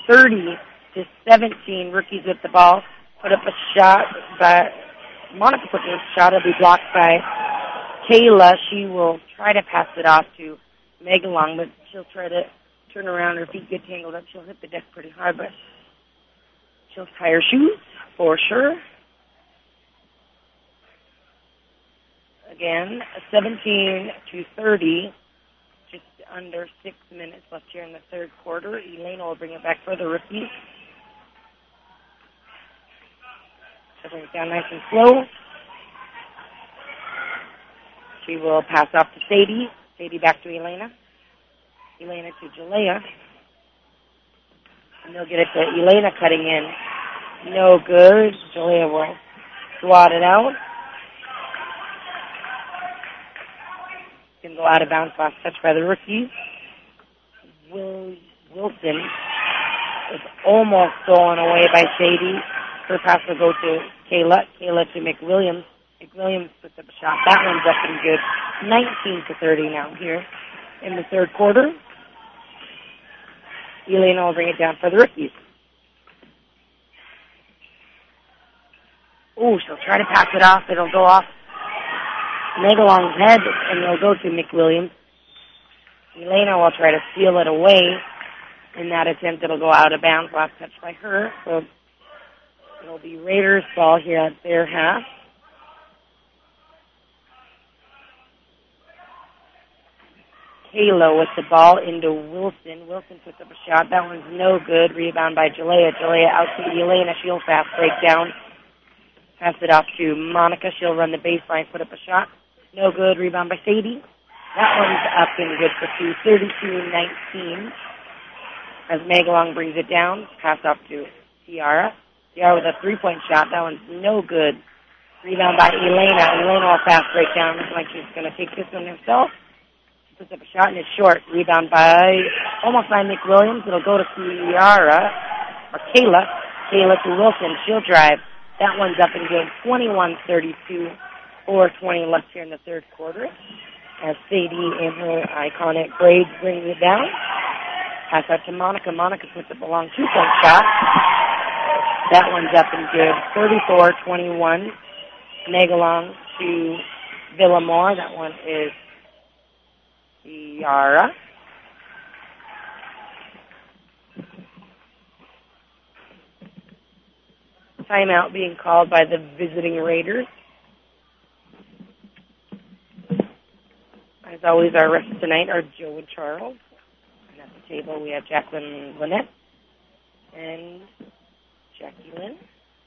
30-17. Rookies with the ball. Put up a shot, but Monica put a shot. It'll be blocked by Kayla. She will try to pass it off to Megalong, but she'll try to turn around. Her feet get tangled up. She'll hit the deck pretty hard, but she'll tie her shoes for sure. Again, 17-30. Just under 6 minutes left here in the third quarter. Elena will bring it back for the rookies. She'll bring it down nice and slow. She will pass off to Sadie. Sadie back to Elena. Elena to Jalea. And they'll get it to Elena cutting in. No good. Jalea will swat it out. Can go out of bounds. Last touch by the rookies. Wilson is almost stolen away by Sadie. Her pass will go to Kayla. Kayla to McWilliams. McWilliams puts up a shot. That one's up and good. 19-30 now here in the third quarter. Elena will bring it down for the rookies. Oh, she'll try to pass it off. It'll go off Megalong's head, and it'll go to McWilliams. Elena will try to steal it away. In that attempt, it'll go out of bounds. Last touch by her. So it'll be Raiders' ball here at their half. Kayla with the ball into Wilson. Wilson puts up a shot. That one's no good. Rebound by Jalea. Jalea out to Elena. She'll fast break down. Pass it off to Monica. She'll run the baseline, put up a shot. No good. Rebound by Sadie. That one's up and good for two. 32-19. As Megalong brings it down. Pass off to Tiara. Tiara with a three-point shot. That one's no good. Rebound by Elena. Elena will fast break down. Looks like she's going to take this one herself. Puts up a shot and it's short. Rebound by almost by McWilliams. It'll go to Kiara or Kayla. Kayla to Wilson. She'll drive. That one's up and good. 21-32. 4:20 left here in the third quarter. As Sadie in her iconic braids brings it down. Pass out to Monica. Monica puts up a long two-point shot. That one's up and good. 34-21. Megalong to Villamore. That one is Tiara. Timeout being called by the visiting Raiders. As always, our refs tonight are Joe and Charles. And at the table we have Jacqueline Lynette and Jackie Lynn.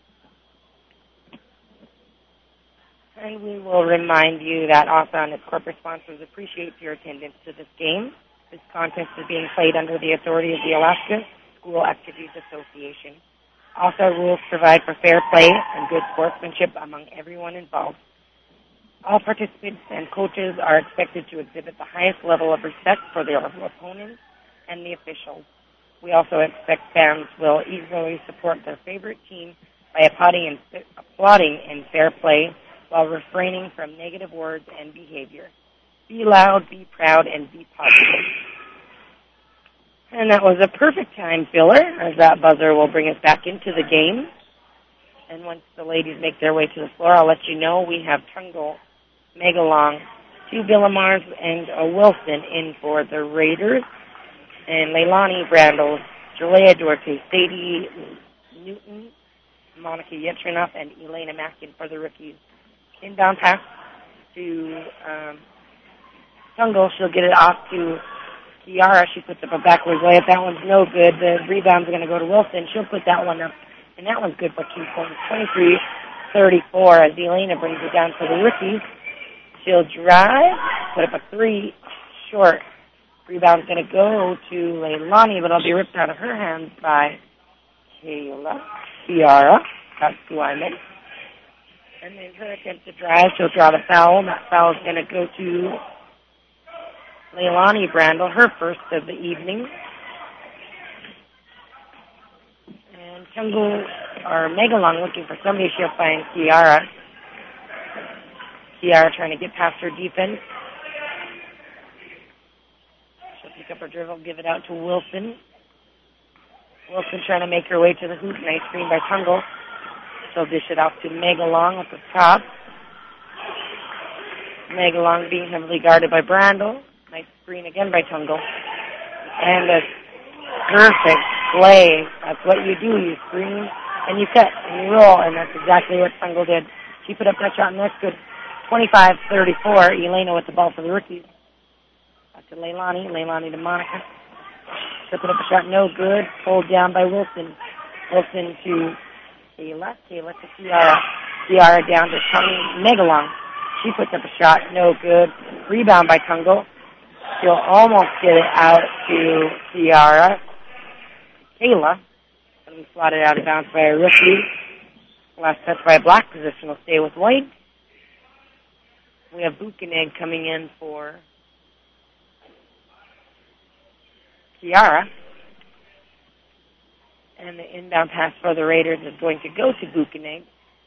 And we will remind you that also and its corporate sponsors appreciate your attendance to this game. This contest is being played under the authority of the Alaska School Activities Association. Also, rules provide for fair play and good sportsmanship among everyone involved. All participants and coaches are expected to exhibit the highest level of respect for their opponents and the officials. We also expect fans will eagerly support their favorite team by applauding in fair play while refraining from negative words and behavior. Be loud, be proud, and be positive. And that was a perfect time filler, as that buzzer will bring us back into the game. And once the ladies make their way to the floor, I'll let you know we have Tungo, Megalong, two Villamars, and a Wilson in for the Raiders. And Leilani Brandles, Jalea Duarte, Sadie Newton, Monica Yetrinoff, and Elena Mackin for the rookies. Inbound pass to Tungo. She'll get it off to Kiara. She puts up a backwards layup. That one's no good. The rebound's going to go to Wilson. She'll put that one up, and that one's good for 2 points. 23-34 as Elena brings it down for the rookies. She'll drive, put up a three, short. Rebound's going to go to Leilani, but it'll be ripped out of her hands by Kiara. That's who I meant. And then her attempt to drive, she'll draw the foul. That foul is going to go to Leilani Brandle, her first of the evening. And Tungo, or Megalong, looking for somebody. She'll find Kiara. Kiara trying to get past her defense. She'll pick up her dribble, give it out to Wilson. Wilson trying to make her way to the hoop. Nice screen by Tungle. She'll dish it off to Megalong at the top. Megalong being heavily guarded by Brandel. Nice screen again by Tungle. And a perfect play. That's what you do. You screen and you cut and you roll, and that's exactly what Tungle did. She put up that shot, and that's good. 25-34. Elena with the ball for the Rookies. Back to Leilani. Leilani to Monica. She'll put up a shot, no good. Pulled down by Wilson. Wilson to Kayla. Kayla to Kiara. Kiara down to Megalong. She puts up a shot, no good. Rebound by Tungle. She'll almost get it out to Kiara. Kayla. It'll be slotted out of bounds by a Rookie. Last touch by a black position will stay with white. We have Buchanan coming in for Kiara. And the inbound pass for the Raiders is going to go to Buchanan.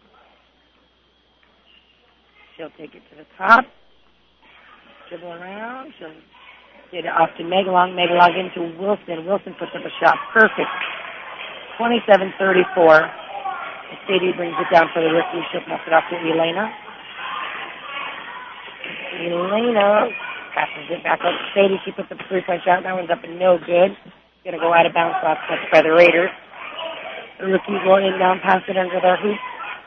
She'll take it to the top. Dribble around. She'll get it off to Megalong. Megalong into Wilson. Wilson puts up a shot. Perfect. 27-34. Sadie brings it down for the Rookie. She'll pass it off to Elena. Elena passes it back up to Sadie. She puts up a three-point shot. That one's up and no good. It's going to go out of bounds. Last touch by the Raiders. The Rookies will inbound, pass it under their hoop.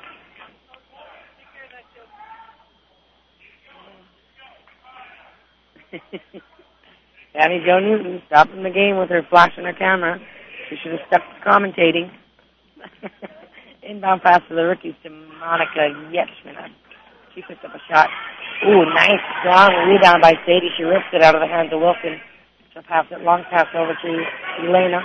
Abby Jo Newton stopping the game with her flashing her camera. She should have stuck to commentating. Inbound pass to the Rookies to Monica Yetschman. She picked up a shot. Ooh, nice, strong rebound by Sadie. She rips it out of the hands of Wilson. She'll pass it, long pass over to Elena.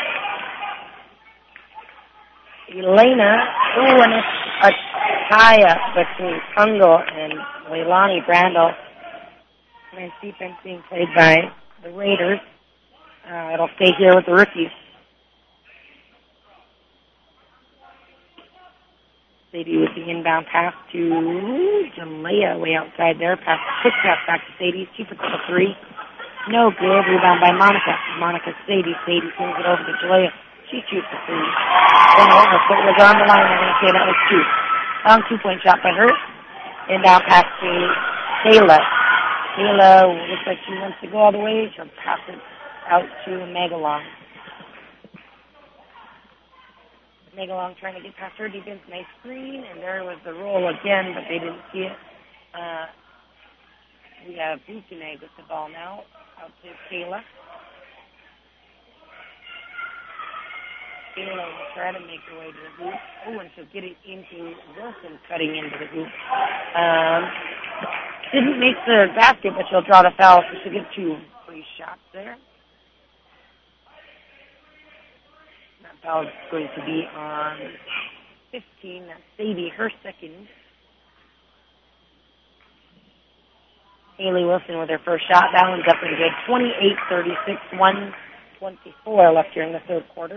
Elena, ooh, and a tie-up between Tungle and Leilani Brandel. Nice defense being played by the Raiders. It'll stay here with the Rookies. Sadie with the inbound pass to Jalea way outside there. Quick pass back to Sadie. She puts up a three. No good. Rebound by Monica. Monica Sadie. Sadie sends it over to Jalea. She shoots a three. Then her foot was on the line. I'm going to say that was two. Long two-point shot by her. Inbound pass to Kayla. Kayla looks like she wants to go all the way. She'll pass it out to Megalong. Megalong trying to get past her defense. Nice screen, and there was the roll again, but they didn't see it. We have Buchanan with the ball now. Out to Kayla. Kayla will try to make her way to the hoop. Oh, and she'll get it into Wilson, cutting into the hoop. Didn't make the basket, but she'll draw the foul, so she'll get two free shots there. That foul is going to be on 15. That's Sadie, her second. Haley Wilson with her first shot. That one's up and good. 28-36, 1:24 left here in the third quarter.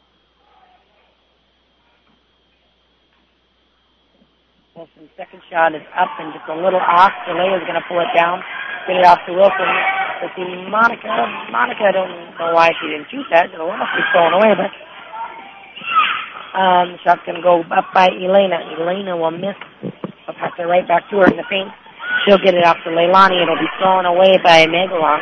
Wilson's second shot is up and just a little off. Jalea is going to pull it down, get it off to Wilson. Let's see, Monica, I don't know why she didn't shoot that. It must be stolen away, but the shot's going to go up by Elena. Elena will miss. I'll pass it right back to her in the paint. She'll get it off to Leilani. It'll be thrown away by Megalong.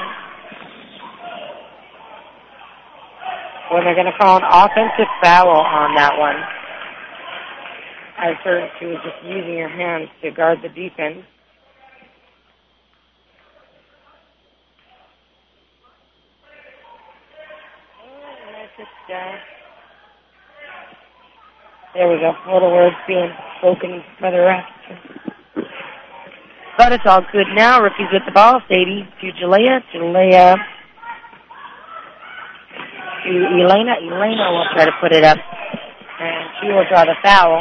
Well, they're going to call an offensive foul on that one. I heard she was just using her hands to guard the defense. There we go. Little words being spoken by the ref. But it's all good now. Rookies with the ball. Sadie to Jalea. Jalea to Elena. Elena will try to put it up. And she will draw the foul.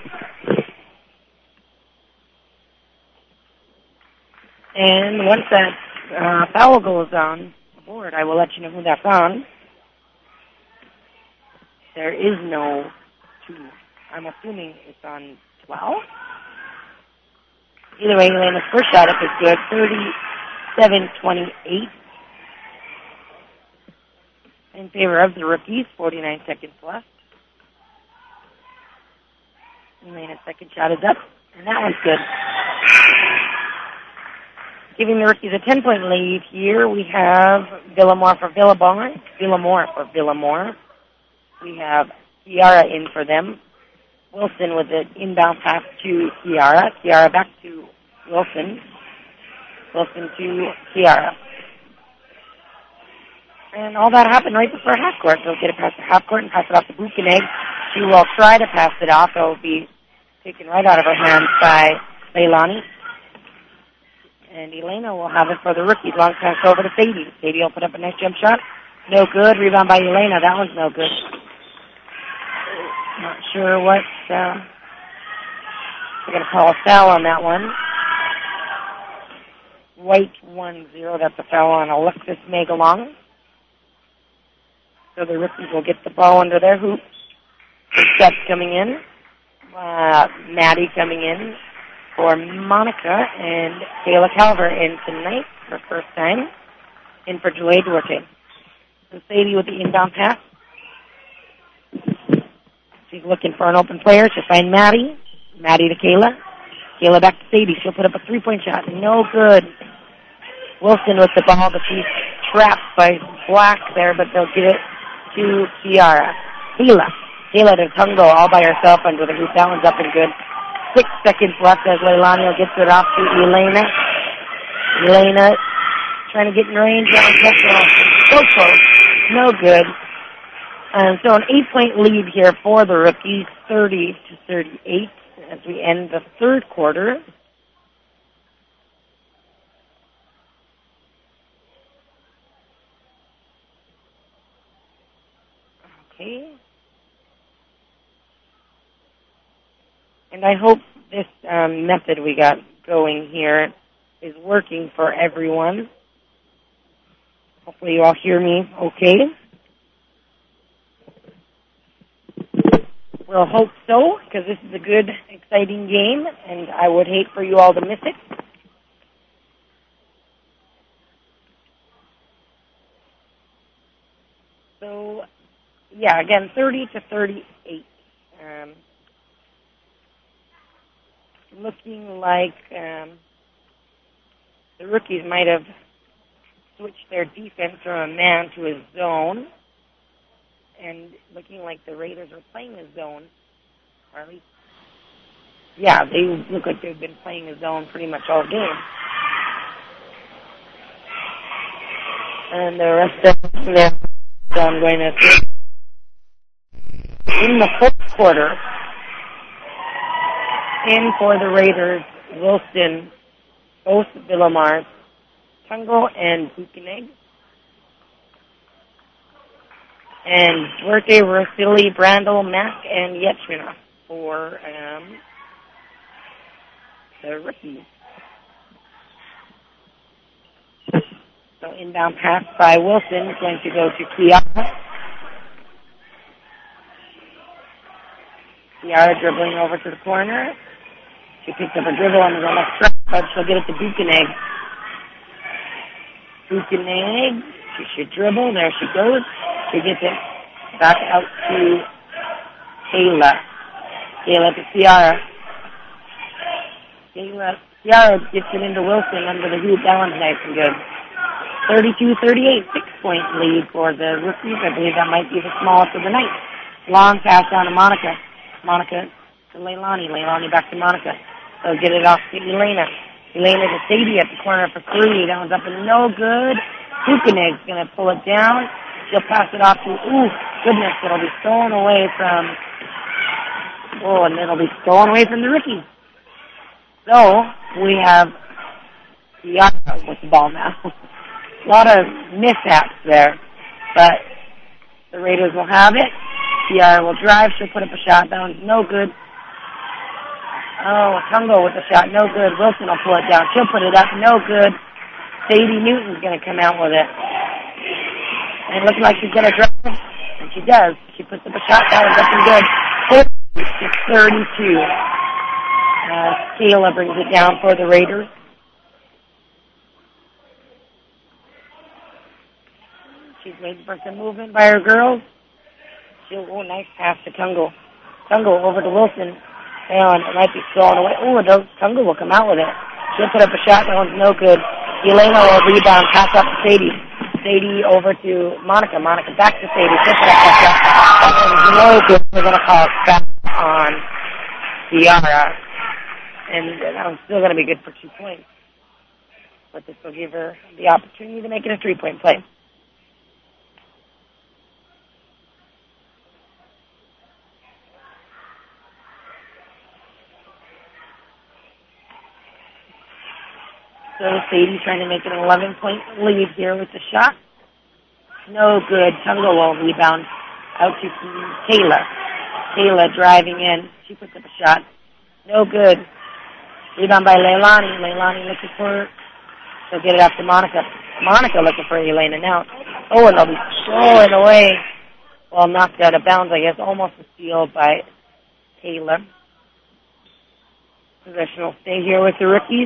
And once that foul goes on the board, I will let you know who that's on. There is no two. I'm assuming it's on 12. Either way, Elena's first shot up is good. 37-28. in favor of the rookies. 49 seconds left. Elena's second shot is up, and that one's good. Giving the rookies a 10-point lead here, we have Villamore for Villamore. We have Kiara in for them. Wilson with an inbound pass to Kiara. Kiara back to Wilson. Wilson to Kiara. And all that happened right before half court. They'll get it past the half court and pass it off to Buchanan. She will try to pass it off. It will be taken right out of her hands by Leilani. And Elena will have it for the rookies. Long pass over to Sadie. Sadie will put up a nice jump shot. No good. Rebound by Elena. That one's no good. Not sure what. They're going to call a foul on that one. White 1-0. That's a foul on Alexis Megalong. So the rookies will get the ball under their hoops. Steps coming in. Maddie coming in for Monica, and Kayla Calver in tonight for the first time. In for Julie Duarte. So Sadie with the inbound pass. She's looking for an open player. She'll find Maddie. Maddie to Kayla. Kayla back to Sadie. She'll put up a 3-point shot. No good. Wilson with the ball, but she's trapped by Black there, but they'll get it to Kiara. Kayla to Tungo all by herself under the hoop. That one's up and good. 6 seconds left as Leilani gets it off to Elena. Elena trying to get in range. So close. No good. So an 8-point lead here for the rookies, 30-38 as we end the third quarter. Okay. And I hope this method we got going here is working for everyone. Hopefully you all hear me okay. We'll hope so, because this is a good, exciting game, and I would hate for you all to miss it. So, yeah, again, 30-38. Looking like the rookies might have switched their defense from a man to a zone. And looking like the Raiders are playing a zone. Or at least, yeah, they look like they've been playing a zone pretty much all game. And the rest of them, so I'm going to see. In the fourth quarter, in for the Raiders, Wilson, both Villamars, Tungo and Buchanan. And Duarte, Rosilli, Brandel, Mack, and Yetchmina for the rookies. So inbound pass by Wilson is going to go to Kiara. Kiara dribbling over to the corner. She picks up a dribble on the left side, but she'll get it to Buchanan. Buchanan, she should dribble. There she goes. She gets it back out to Kayla. Kayla to Kiara. Kiara gets it into Wilson under the hoop. That one's nice and good. 32-38, 6-point lead for the rookies. I believe that might be the smallest of the night. Long pass down to Monica. Monica to Leilani. Leilani back to Monica. They'll get it off to Elena. Elena to Sadie at the corner for 3. That one's up and no good. Buchanan's going to pull it down. She'll pass it off to, goodness, it'll be stolen away from, and it'll be stolen away from the rookies. So, we have Kiara with the ball now. A lot of mishaps there, but the Raiders will have it. Kiara will drive. She'll put up a shot. That one's no good. Tungo with the shot. No good. Wilson will pull it down. She'll put it up. No good. Sadie Newton's going to come out with it. And it looks like she's going to drive. And she does. She puts up a shot. That one's looking good. 32. Kayla brings it down for the Raiders. She She's waiting for some movement by her girls. Nice pass to Tungle. Tungle over to Wilson. And it might be stolen away. Tungle will come out with it. She'll put up a shot. That one's no good. Elena will rebound. Pass up to Sadie. Sadie over to Monica. Monica back to Sadie. She'll put up a shot. That one's no good. We're going to call it back on Ciara. And that one's still going to be good for 2 points. But this will give her the opportunity to make it a 3-point play. So Sadie trying to make it an 11-point lead here with the shot. No good. Tungle will rebound out to Kayla. Kayla driving in. She puts up a shot. No good. Rebound by Leilani. Leilani looking for, she'll get it up to Monica. Monica looking for Elena now. And they'll be throwing away. Well, knocked out of bounds, I guess. Almost a steal by Kayla. Possession will stay here with the rookies.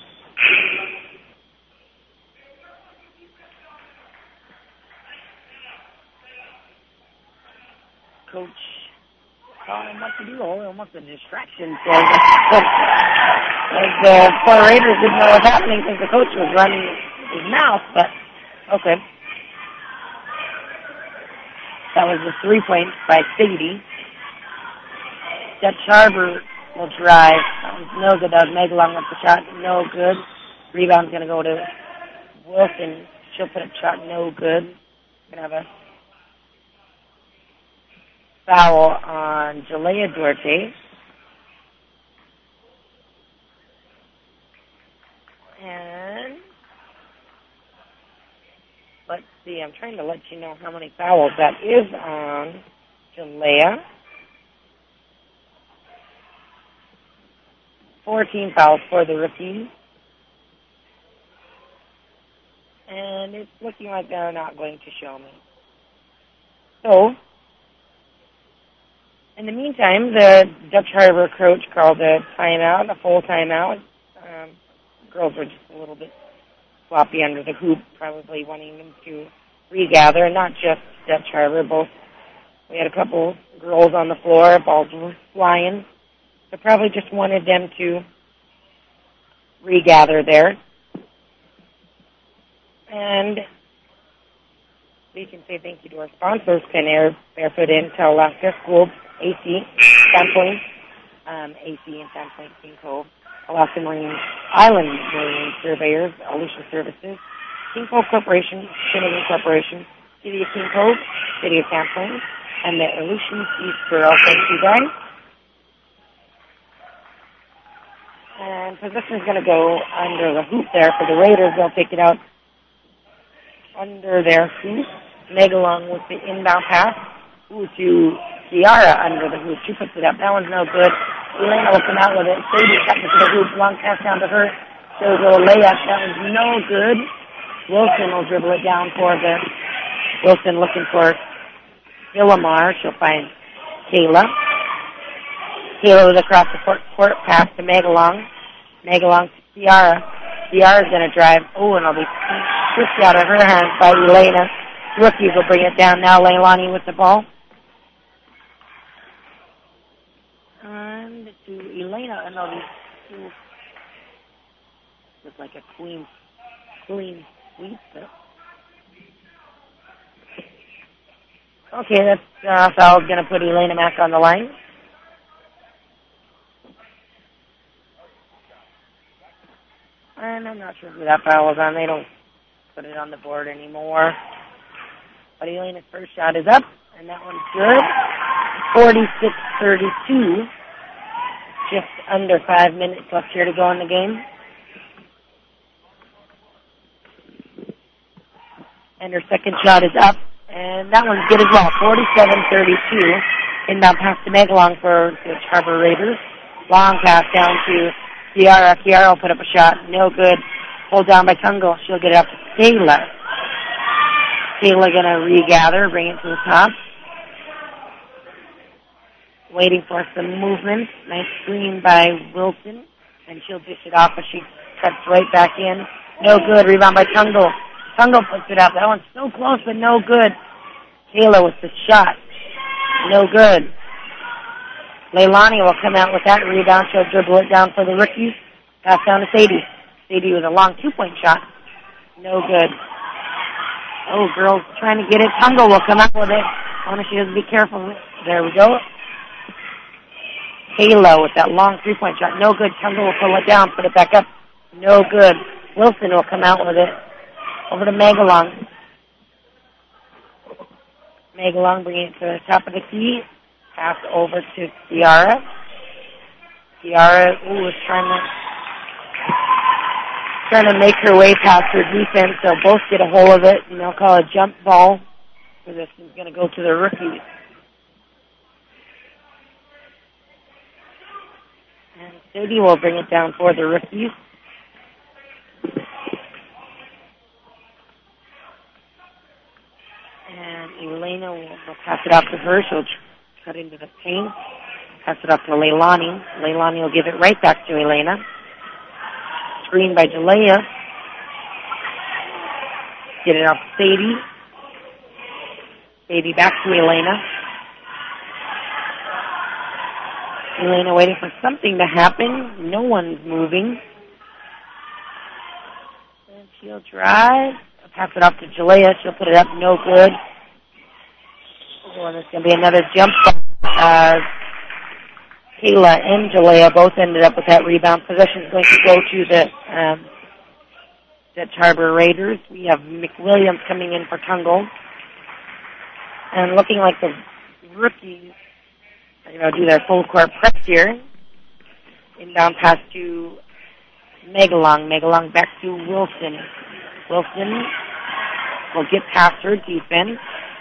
Coach telling him what to do. Almost a distraction for them. The Florida Raiders didn't know what was happening because the coach was running his mouth, but okay. That was the 3 points by Sadie. Dutch Harbor will drive. That was no good. That was Megalong with the shot. No good. Rebound's going to go to Wilson. She'll put a shot. No good. Going to have a foul on Jalea Duarte. And let's see, I'm trying to let you know how many fouls that is on Jalea. 14 fouls for the rookies. And it's looking like they're not going to show me. So, in the meantime, the Dutch Harbor coach called a timeout, a full timeout. Girls were just a little bit sloppy under the hoop, probably wanting them to regather. Not just Dutch Harbor, both. We had a couple girls on the floor, balls were flying. So probably just wanted them to regather there. And we can say thank you to our sponsors, Conair, Barefoot Inn, Alaska School, AC, Sandpoint, AC and Sandpoint, King Cove, Alaska Marine Island Marine Surveyors, Alicia Services, King Cove Corporation, Finnegan Corporation, City of King Cove, City of Sandpoint, and the Aleutians East Borough. Thank you guys. And possession's going to go under the hoop there for the Raiders. They'll take it out under their hoop. Megalong with the inbound pass. To Ciara under the hoop. She puts it up. That one's no good. Elena will come out with it. Sadie cuts it to the hoop. Long pass down to her. Shows a layup. That was no good. Wilson will dribble it down for the Wilson looking for Villamar. She'll find Kayla. Kayla with across the court pass to Megalong. Megalong to Ciara. Ciara's going to drive. And it'll be pushed out of her hands by Elena. Rookies will bring it down now. Leilani with the ball. And to Elena. And they'll be looks like a clean sweep. Okay, that's foul's going to put Elena Mack on the line. And I'm not sure who that foul was on. They don't put it on the board anymore. But Elena's first shot is up, and that one's good. 46-32. Just under 5 minutes left here to go in the game. And her second shot is up, and that one's good as well. 47-32. Inbound pass to Megalong for the Harbor Raiders. Long pass down to Ciara. Ciara will put up a shot. No good. Pulled down by Tungle. She'll get it up to Kayla. Kayla going to regather, bring it to the top. Waiting for some movement. Nice screen by Wilson. And she'll dish it off, but she cuts right back in. No good. Rebound by Tungle. Tungo puts it up. That one's so close, but no good. Kayla with the shot. No good. Leilani will come out with that rebound. She'll dribble it down for the rookies. Pass down to Sadie. Sadie with a long 2-point shot. No good. Oh, girls trying to get it. Tungo will come out with it. I she doesn't be careful. There we go. Kayla with that long 3-point shot. No good. Tungo will pull it down, put it back up. No good. Wilson will come out with it. Over to Megalong. Megalong bringing it to the top of the key. Pass over to Ciara. Ciara, is trying to make her way past her defense. They'll both get a hold of it, and they'll call a jump ball. So this is going to go to the rookies. And Sadie will bring it down for the rookies. And Elena will pass it off to her. She'll cut into the paint. Pass it off to Leilani. Leilani will give it right back to Elena. Screen by Jalea. Get it off to Sadie. Sadie back to Elena. Elena waiting for something to happen. No one's moving. And she'll drive. Pass it off to Jalea. She'll put it up. No good. Oh, and there's going to be another jump ball. Kayla and Jalea both ended up with that rebound. Possession is going to go to the Dutch Harbor Raiders. We have McWilliams coming in for Tungo. And looking like the rookies are going to do their full court press here. Inbound pass to Megalong. Megalong back to Wilson. Wilson will get past her defense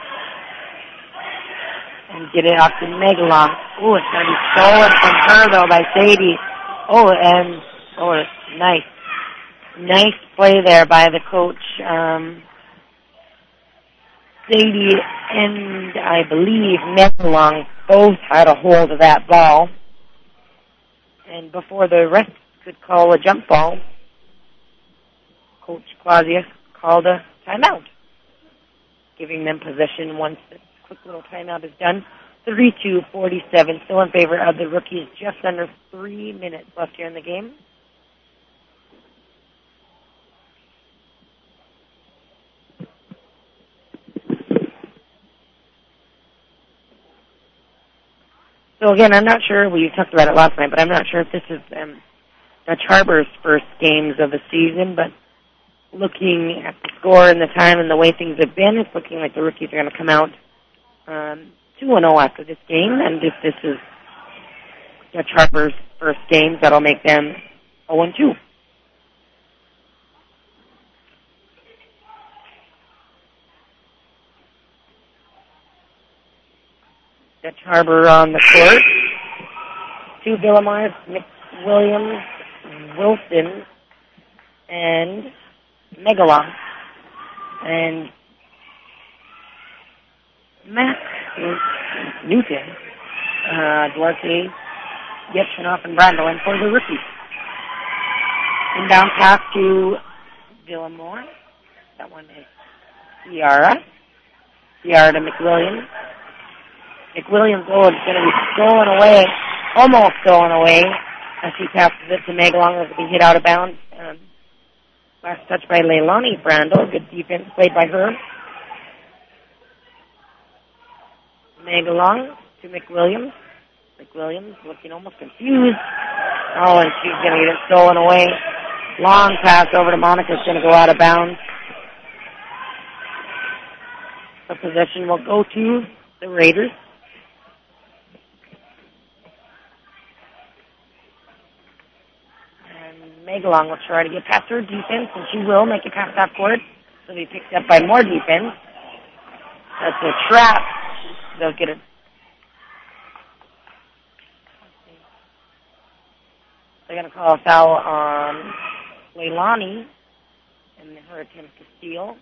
and get it off to Megalong. Oh, it's going to be stolen from her, though, by Sadie. Nice. Nice play there by the coach. Sadie and, I believe, Megalong both had a hold of that ball. And before the rest could call a jump ball, Coach Clausius called a timeout, giving them possession once the quick little timeout is done. 32-47, still in favor of the rookies. Just under 3 minutes left here in the game. So again, I'm not sure, we talked about it last night, but I'm not sure if this is Dutch Harbor's first games of the season, but looking at the score and the time and the way things have been, it's looking like the rookies are going to come out 2-0 after this game, and if this is Dutch Harbor's first games, that'll make them 0-2. Dutch Harbor on the court. 2 Villamars, McWilliams, Wilson, and Megalong. And Mac Newton, Duarte, Yetchinoff, and Brandolin for the rookies. Inbound pass to Villamore. That one is Ciara. Ciara to McWilliams. McWilliams, it's going to be stolen away, almost stolen away, as she passes it to Megalong as it be hit out of bounds. Last touch by Leilani Brandel. Good defense played by her. Megalong to McWilliams. McWilliams looking almost confused. Oh, and she's going to get it stolen away. Long pass over to Monica. It's going to go out of bounds. The possession will go to the Raiders. Megalong will try to get past her defense, and she will make it past that court. So be picked up by more defense. That's a trap. They'll get it. They're going to call a foul on Leilani and her attempt to steal.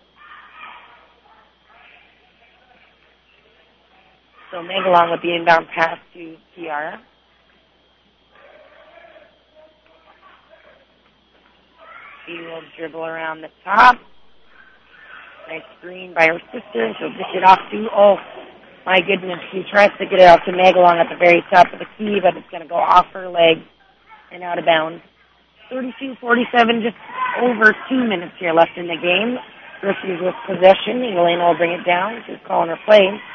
So Megalong with the inbound pass to Ciara. She will dribble around the top. Nice screen by her sister, and she'll dish it off to, oh, my goodness, she tries to get it off to Magalong at the very top of the key, but it's going to go off her leg and out of bounds. 32-47, just over 2 minutes here left in the game. Griffey's with possession. Elena will bring it down. She's calling her play.